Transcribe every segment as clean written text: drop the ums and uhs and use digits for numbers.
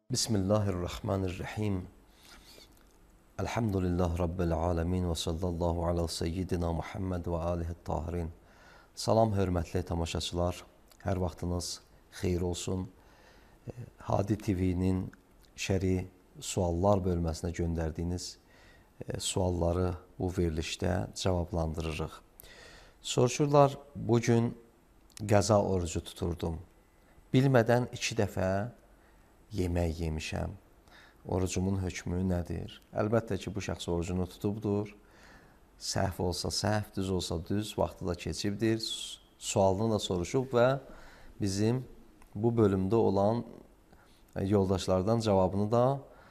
Bismillahirrahmanirrahim. Elhamdülillah Rabbil alemin və sallallahu ala seyyidina Muhammed və alihi tahirin. Salam, hörmətli tamaşaçılar. Hər vaxtınız xeyir olsun. Hadi TV-nin şəri suallar bölməsinə göndərdiyiniz sualları bu verilişdə cavablandırırıq. Soruşurlar, bugün qəza orucu tuturdum. Bilmədən 2 dəfə yemək yemişəm. Orucumun hökmü nədir? Əlbəttə ki, bu şəxs orucunu tutubdur. Səhv olsa səhv, düz olsa düz, vaxtı da keçibdir. Sualını da soruşub və bizim bu bölümdə olan yoldaşlardan cavabını da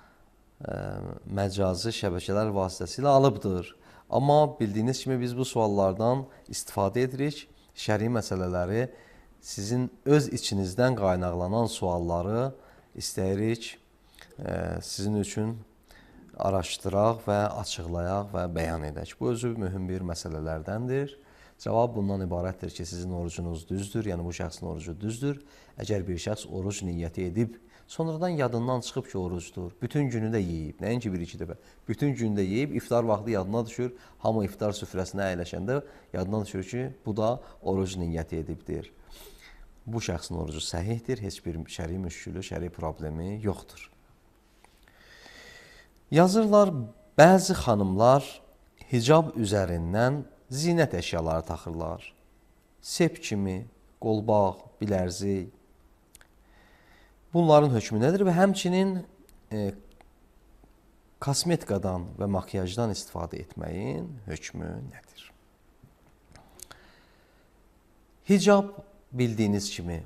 məcazi şəbəkələr vasitəsilə alıbdır. Amma bildiyiniz kimi biz bu suallardan istifadə edirik. Şəri məsələləri sizin öz içinizdən qaynaqlanan sualları istəyirik sizin üçün araşdıraq və açıqlayaq və bəyan edək. Bu özü mühüm bir məsələlərdəndir. Cavab bundan ibarətdir ki, sizin orucunuz düzdür, yəni bu şəxsin orucu düzdür. Əgər bir şəxs oruc niyyəti edib, sonradan yadından çıxıb ki, orucdur, bütün günü də yeyib, nəinki 1-2 dəfə, bütün günü də yeyib, iftar vaxtı yadına düşür, hamı iftar süfrəsinə əyləşəndə yadına düşür ki, bu da oruc niyyəti edibdir. Bu şəxsin orucu səhihdir, heç bir şəri müşkülü, şəri problemi yoxdur. Yazırlar, bəzi xanımlar hicab üzərindən zinət əşyaları taxırlar. Sep kimi, qolbaq, bilərzik. Bunların hökmü nədir və həmçinin kosmetikadan və makyajdan istifadə etməyin hökmü nədir? Hicab bildiyiniz kimi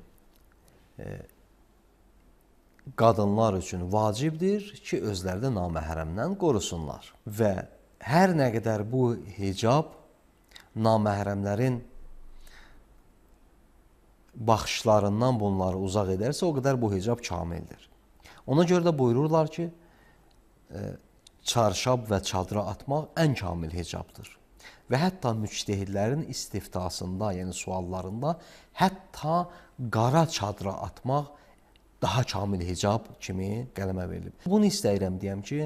qadınlar üçün vacibdir ki, özləri də naməhrəmdən qorusunlar. Və hər nə qədər bu hicab naməhrəmlərin baxışlarından bunları uzaq edərsə, o qədər bu hicab kamildir. Ona görə də buyururlar ki, çarşab və çadıra atmaq ən kamil hicabdır. Və hətta müctehidlərin istiftasında, yəni suallarında hətta qara çadıra atmaq daha kamil hicab kimi qələmə verilib. Bunu istəyirəm deyəm ki,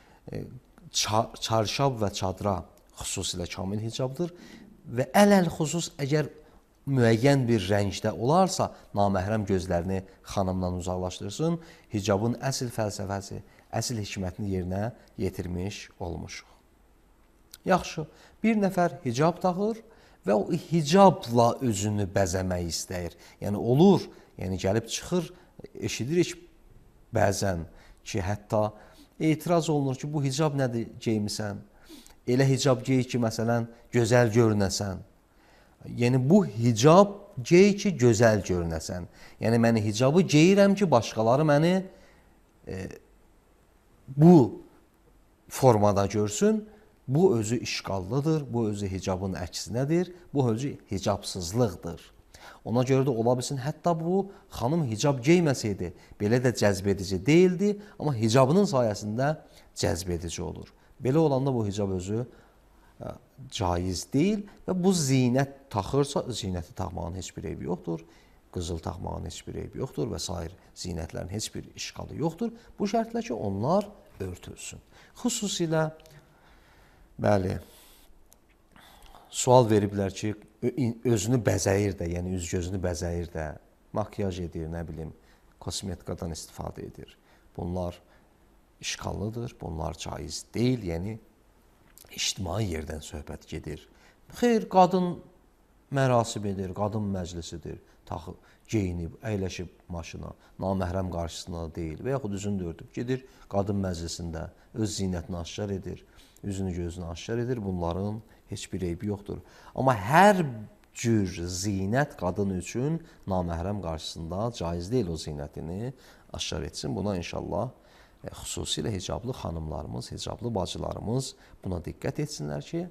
çarşab və çadıra xüsusilə kamil hicabdır və ələl-xüsus əgər müəyyən bir rəngdə olarsa, naməhrəm gözlərini xanımdan uzaqlaşdırsın, hicabın əsl fəlsəfəsi, əsl hikmətini yerinə yetirmiş olmuşuq. Yaxşı, bir nəfər hicab taxır və o hicabla özünü bəzəmək istəyir. Yəni olur, yəni gəlib çıxır, eşidirik bəzən ki, hətta etiraz olunur ki, bu hicab nədir geymisən? Elə hicab gey ki, məsələn, gözəl görünəsən. Yəni bu hicab gey ki, gözəl görünəsən. Yəni mən hicabı geyirəm ki, başqaları məni bu formada görsün. Bu özü işqallıdır, bu özü hicabın əksinədir, bu özü hicabsızlıqdır. Ona görə də ola bilsin, hətta bu xanım hicab geyməsəydi, belə də cəzbedici deyildi, amma hicabının sayəsində cəzbedici olur. Belə olanda bu hicab özü caiz deyil və bu zinət taxırsa, zinəti taxmağın heç bir eybi yoxdur, qızıl taxmağın heç bir eybi yoxdur və sair zinətlərin heç bir işqalı yoxdur. Bu şərtlə ki, onlar örtülsün. Xüsusilə bəli, sual veriblər ki, özünü bəzəyir də, yəni üz-gözünü bəzəyir də, makyaj edir, nə bilim, kosmetikadan istifadə edir. Bunlar işqallıdır, bunlar caiz deyil, yəni ictimai yerdən söhbət gedir. Xeyr, qadın mərasim edir, qadın məclisidir, taxıb, geyinib, əyləşib maşına, naməhrəm qarşısında deyil və yaxud üzünü də örtüb gedir, qadın məclisində öz zinətini aşkar edir, üzünü gözünü aşkar edir, bunların heç bir eybi yoxdur. Amma hər cür zinət qadın üçün naməhrəm qarşısında caiz deyil o zinətini aşkar etsin. Buna inşallah xüsusilə hicablı xanımlarımız, hicablı bacılarımız buna diqqət etsinlər ki,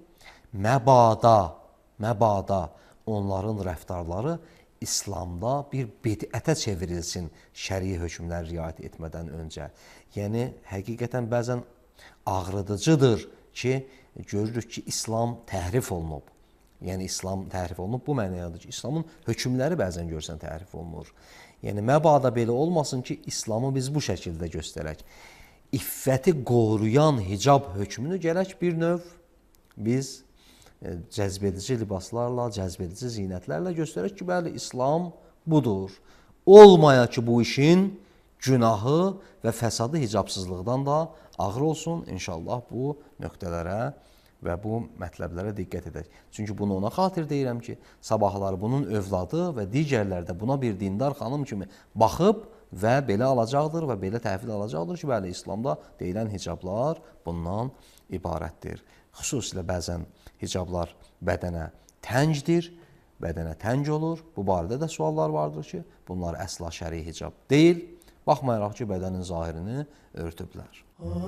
məbada onların rəftarları İslamda bir bidətə çevrilsin şəri hökmlər riayət etmədən öncə. Yəni, həqiqətən bəzən ağrıdıcıdır ki, görürük ki, İslam təhrif olunub. Yəni, İslam təhrif olunub bu mənadadır ki, İslamın hökmləri bəzən görsən təhrif olunur. Yəni məbada belə olmasın ki, İslamı biz bu şəkildə göstərək. İffəti qoruyan hicab hökmünü gərək bir növ biz cəzbedici libaslarla, cəzbedici zinətlərlə göstərək ki, bəli, İslam budur. Olmaya ki, bu işin günahı və fəsadı hicabsızlıqdan da ağır olsun. İnşallah bu nöqtələrə və bu mətləblərə diqqət edək. Çünki bunu ona xatir deyirəm ki, sabahları bunun övladı və digərlər də buna bir dindar xanım kimi baxıb və belə alacaqdır və belə təhvil alacaqdır ki, bəli, İslamda deyilən hicablar bundan ibarətdir. Xüsusilə bəzən hicablar bədənə təngdir, bədənə təng olur. Bu barədə də suallar vardır ki, bunlar əsla şəri hicab deyil. Baxmayaraq ki, bədənin zahirini örtüblər.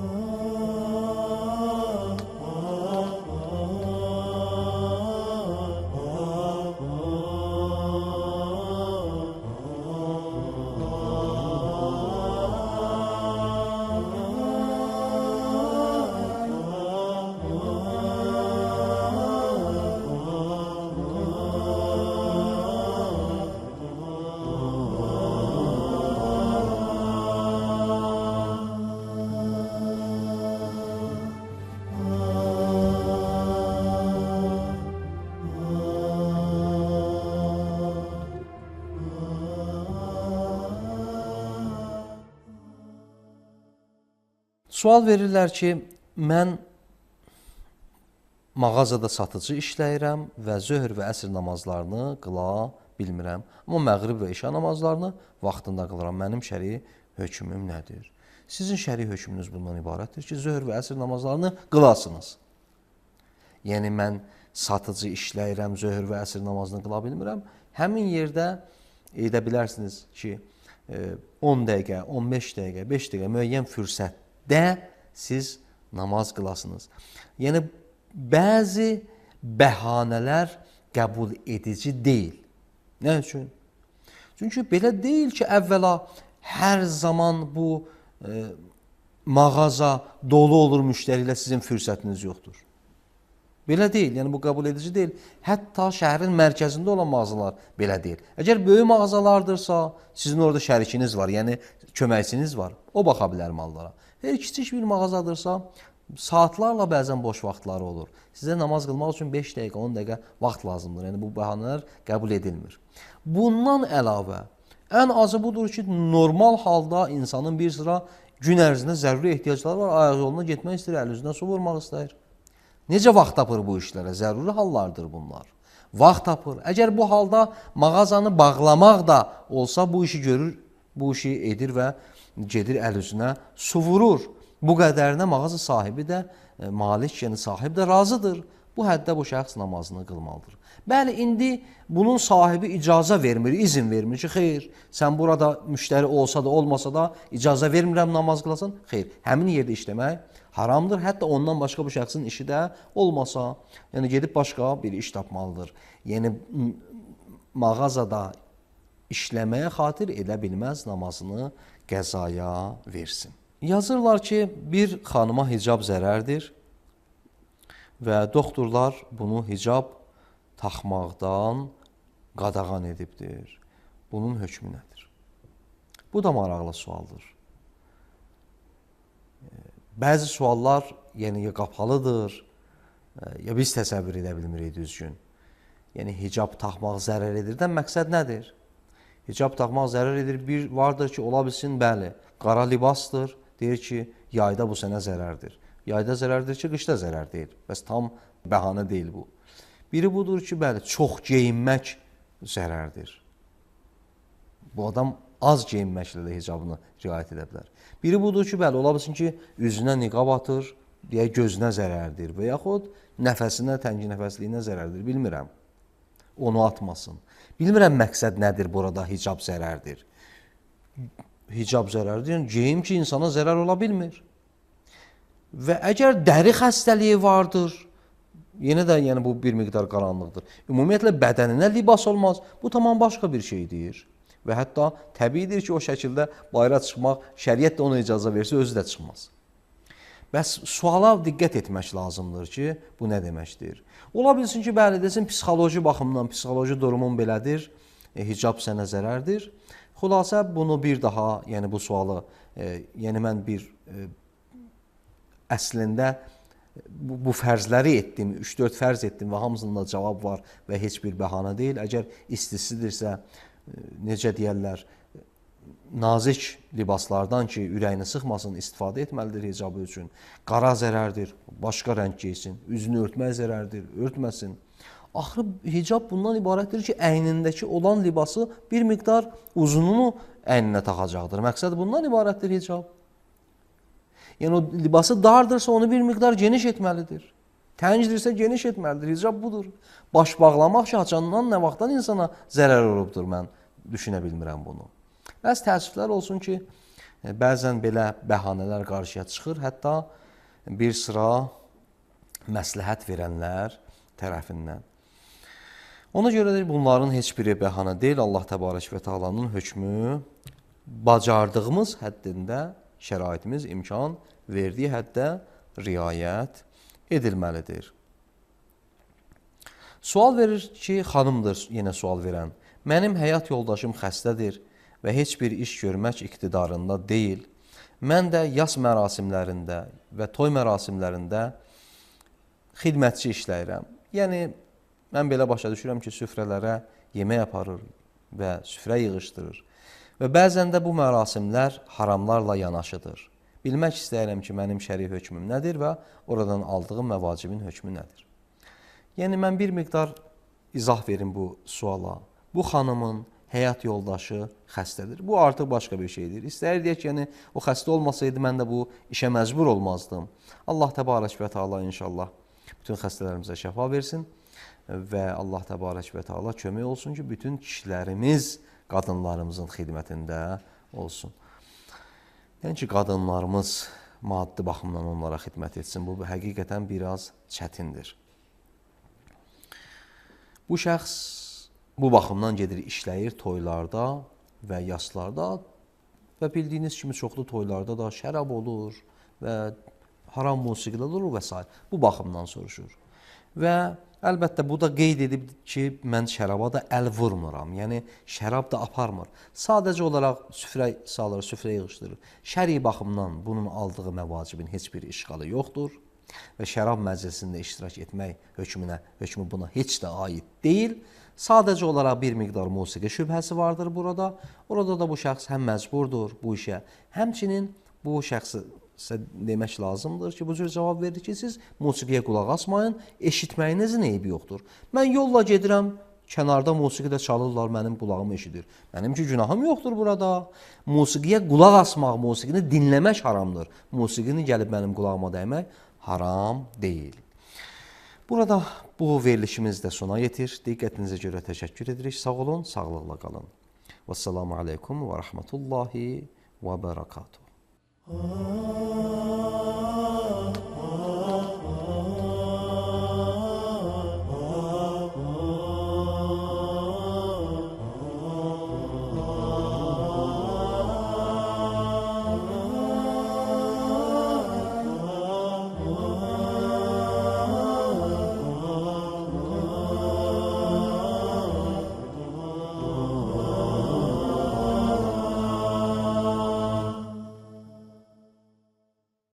Sual verirlər ki, mən mağazada satıcı işləyirəm və zöhr və əsr namazlarını qıla bilmirəm. Amma məğrib və işa namazlarını vaxtında qılıram. Mənim şəri hökmüm nədir? Sizin şəri hökmünüz bundan ibarətdir ki, zöhr və əsr namazlarını qılasınız. Yəni, mən satıcı işləyirəm, zöhr və əsr namazını qıla bilmirəm. Həmin yerdə edə bilərsiniz ki, 10 dəqiqə, 15 dəqiqə, 5 dəqiqə müəyyən fürsət də siz namaz qılasınız. Yəni, bəzi bəhanələr qəbul edici deyil. Nə üçün? Çünki belə deyil ki, əvvəla hər zaman bu mağaza dolu olur müştəri ilə, sizin fürsətiniz yoxdur. Belə deyil, yəni bu qəbul edici deyil. Hətta şəhərin mərkəzində olan mağazalar belə deyil. Əgər böyük mağazalardırsa, sizin orada şərikiniz var, yəni köməkçiniz var, o baxa bilər mallara. Eğer kiçik bir mağazadırsa, saatlarla bəzən boş vaxtları olur. Sizə namaz qılmaq üçün 5 dəqiqə, 10 dəqiqə vaxt lazımdır. Yəni, bu bəhanələr qəbul edilmir. Bundan əlavə, ən azı budur ki, normal halda insanın bir sıra gün ərzində zəruri ehtiyacları var. Ayaq yoluna getmək istəyir, əl üzünə su vurmaq istəyir. Necə vaxt tapır bu işlərə? Zəruri hallardır bunlar. Vaxt tapır. Əgər bu halda mağazanı bağlamaq da olsa, bu işi görür, bu işi edir və gedir əl üzünə su vurur. Bu qədərinə mağaza sahibi də, malik, yəni sahib də razıdır. Bu həddə bu şəxs namazını qılmalıdır. Bəli, indi bunun sahibi icazə vermir, izin vermir ki, xeyr, sən burada müştəri olsa da, olmasa da icazə vermirəm namaz qılasan. Xeyr, həmin yerdə işləmək haramdır. Hətta ondan başqa bu şəxsin işi də olmasa, yəni gedib başqa bir iş tapmalıdır. Yəni, mağazada işləməyə xatir edə bilməz, namazını qəzaya versin. Yazırlar ki, bir xanıma hicab zərərdir və doktorlar bunu hicab taxmaqdan qadağan edibdir. Bunun hökmü nədir? Bu da maraqlı sualdır. Bəzi suallar yəni ya qapalıdır, ya biz təsəvvür edə bilmirik düzgün. Yəni hicab taxmaq zərər edirdən məqsəd nədir? Hicab taxmaq zərər edir. Bir vardır ki, ola bilsin, bəli, qara libasdır. Deyir ki, yayda bu sənə zərərdir. Yayda zərərdir ki, qışda zərər deyil. Bəs tam bəhanə deyil bu. Biri budur ki, bəli, çox geyinmək zərərdir. Bu adam az geyinməklə də hicabını riayət edə bilər. Biri budur ki, bəli, ola bilsin ki, üzünə niqab atır, deyə gözünə zərərdir və yaxud nəfəsinə, təngi nəfəsliyinə zərərdir. Bilmirəm. Onu atmasın. Bilmirəm məqsəd nədir burada hicab zərərdir. Hicab zərərdir, yəni geyim ki, insana zərər ola bilmir. Və əgər dəri xəstəliyi vardır, yenə də yəni bu bir miqdar qaranlıqdır. Ümumiyyətlə bədəninə libas olmaz. Bu tamam başqa bir şeydir. Və hətta təbiidir ki, o şəkildə bayıra çıxmaq, şəriət də ona icazə versə, özü də çıxmaz. Bəs suala diqqət etmək lazımdır ki, bu nə deməkdir? Ola bilsin ki, bəli desin, psixoloji baxımdan, psixoloji durumun belədir, hicab sənə zərərdir. Xülasə bunu bir daha, yəni bu sualı, yəni mən əslində bu fərzləri etdim, 3-4 fərz etdim və hamısında cavab var və heç bir bəhanə deyil. Əgər istisidirsə, necə deyərlər, nazik libaslardan ki, ürəyini sıxmasın, istifadə etməlidir hicabı üçün. Qara zərərdir, başqa rəng geysin, üzünü örtmək zərərdir, örtməsin. Axırı hicab bundan ibarətdir ki, əynindəki olan libası bir miqdar uzununu əyninə taxacaqdır. Məqsəd bundan ibarətdir hicab. Yəni o libası dardırsa onu bir miqdar geniş etməlidir. Təngdirsə geniş etməlidir. Hicab budur. Baş bağlamaq ki, haçandan nə vaxtdan insana zərər olubdur, mən düşünə bilmirəm bunu. Bəs təəssüflər olsun ki, bəzən belə bəhanələr qarşıya çıxır, hətta bir sıra məsləhət verənlər tərəfindən. Ona görə də bunların heç biri bəhanə deyil. Allah Təbarək və Təalanın hökmü bacardığımız həddində, şəraitimiz imkan verdiyi həddə riayət edilməlidir. Sual verir ki, xanımdır yenə sual verən. Mənim həyat yoldaşım xəstədir və heç bir iş görmək iqtidarında deyil. Mən də yas mərasimlərində və toy mərasimlərində xidmətçi işləyirəm. Yəni, mən belə başa düşürəm ki, süfrələrə yemək aparır və süfrə yığışdırır. Və bəzən də bu mərasimlər haramlarla yanaşıdır. Bilmək istəyirəm ki, mənim şəri hökmüm nədir və oradan aldığım məvacibin hökmü nədir? Yəni, mən bir miqdar izah verim bu suala. Bu xanımın həyat yoldaşı xəstədir. Bu artıq başqa bir şeydir. İstəyir deyək ki, yəni, o xəstə olmasaydı, mən də bu işə məcbur olmazdım. Allah Təbarək və Teala inşallah bütün xəstələrimizə şəfa versin və Allah Təbarək və Teala kömək olsun ki, bütün kişilərimiz qadınlarımızın xidmətində olsun. Yəni ki, qadınlarımız maddi baxımdan onlara xidmət etsin. Bu həqiqətən biraz çətindir. Bu şəxs bu baxımdan gedir, işləyir toylarda və yaslarda və bildiyiniz kimi çoxlu toylarda da şərab olur və haram musiqilər olur və s. Bu baxımdan soruşur. Və əlbəttə, bu da qeyd edib ki, mən şəraba da əl vurmuram. Yəni, şərab da aparmır. Sadəcə olaraq süfrə salır, süfrə yığışdırır. Şəri baxımdan bunun aldığı məvacibin heç bir işğalı yoxdur. Və şərab məclisində iştirak etmək hökmü buna heç də aid deyil. Sadəcə olaraq bir miqdar musiqi şübhəsi vardır burada. Orada da bu şəxs həm məcburdur bu işə, həmçinin bu şəxsi demək lazımdır ki, bu cür cavab verir ki, siz musiqiyə qulaq asmayın, eşitməyinizin eybi yoxdur. Mən yolla gedirəm, kənarda musiqi də çalırlar, mənim qulağım eşidir. Mənim ki, günahım yoxdur burada. Musiqiyə qulaq asmaq, musiqini dinləmək haramdır. Musiqini gəlib mənim qulağıma dəymək haram deyil. Burada bu verilişimiz də sona yetir. Diqqətinizə görə təşəkkür edirik. Sağ olun, sağlıqla qalın. Vəssalamu aleykum və rəhmətullahi və bərəkatuhu.